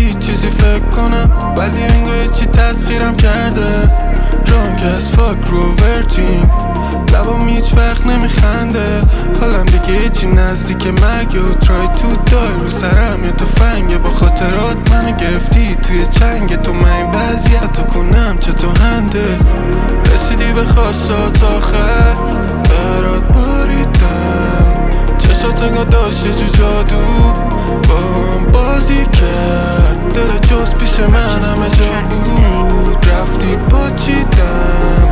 هیچ چیزی فکر کنم، ولی انگار یه چی تسخیرم کرده. درانک از فاک رو ورتینگ، لبام هیچ وقت نمیخنده. حالم دیگه یه چی نزدیک مرگه و ترای تو دای رو سرم یه تفنگه. با خاطرات منو گرفتی توی چنگ تو، من این وضعیت رو کنم چطور هنده. رسیدی به خواستات آخر، برات باریدم. چشات انگار داشت یه جو جادو با هم بازی کرد. دل جز پیش من همه جا بود، رفتی پاچیدم.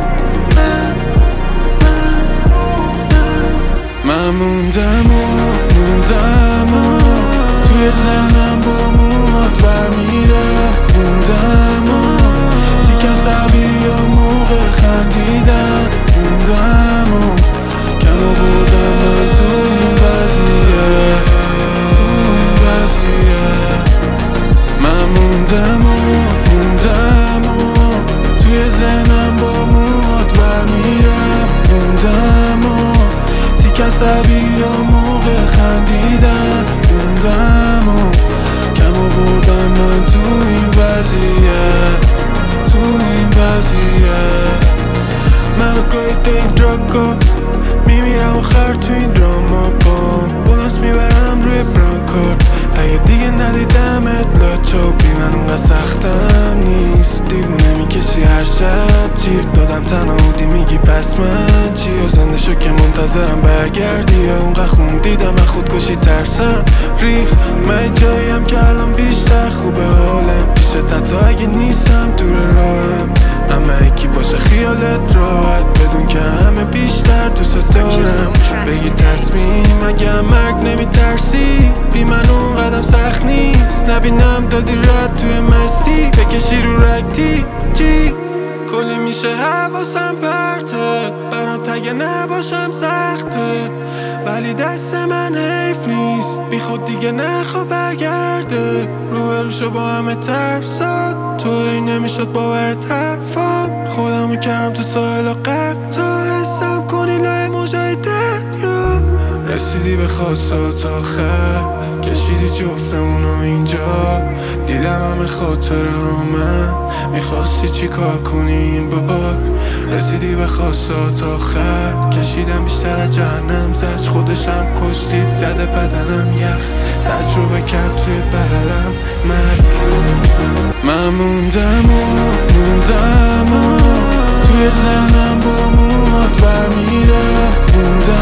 من موندم و توی زنم با موهات برمیرم. موندم و تیک عصبی یا موقع خندیدن. موندم و کم آوردم من تو این وضعیه. من موندم و توی زنم با موهات برمیرم. موندم و تیک عصبی یا موقع خندیدن. موندم و کم آوردم من تو این وضعیت. من رو گاهی دین دراگا میمیرم آخر تو این دراما. بام بوناس میبرم روی برانکار. اگه دیگه ندیدمت لاچو بی من اونقدر سختم نیست. دیوونه میکشی هر شب جیغ دادم تنها بودی میگی پس من چی؟ و زنده شو که منتظرم برگردی. یا اونقدر خون دیدم من خودکشی ترسم ریخ. من جاییم که الان بیشتر خوبه حالم پیش تا اگه نیستم دور راهم. اما یکی باشه خیالت راحت بدون که همه بیشتر دوست دارم. بگی تصمیم اگه مرگ نمیترسی بی من اون قدم سخت نیست. نبینم دادی رد توی مستی بکشی رو رکتی جی. کلی میشه حواسم پرته برات اگه نباشم سخته، ولی دست من حیف نیست بی خود دیگه نخوا برگرده. روشو با همه ترسات توی نمیشد باورت حرفام. خودمو کردم تو ساحل و غرق تا حسم کنی لای موجای دریا. رسیدی به خواستات آخر، کشیدی جفتمونو اینجا. دیدم همه خاطره من، میخواستی چی کار کنی این بار. رسیدی به خواستات آخر، کشیدم بیشتر از جهنم زج. خودشم کشتید زده بدنم یخ، تجربه کرد توی بغلم مرگ. من موندم و توی زنم با موهات برمیرم. موندم